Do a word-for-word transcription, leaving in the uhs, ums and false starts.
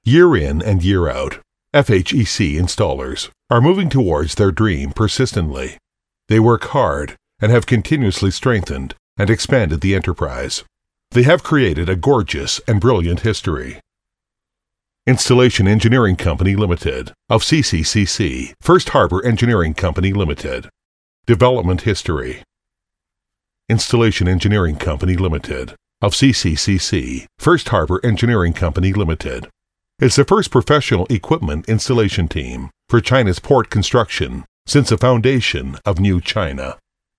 Year in and year out, F H E C installers are moving towards their dream persistently. They work hard and have continuously strengthened and expanded the enterprise. They have created a gorgeous and brilliant history. Installation Engineering Company Limited of C C C C, First Harbor Engineering Company Limited. Development history. Installation Engineering Company Limited of C C C C, First Harbor Engineering Company Limited is the first professional equipment installation team for China's port construction since the foundation of New China.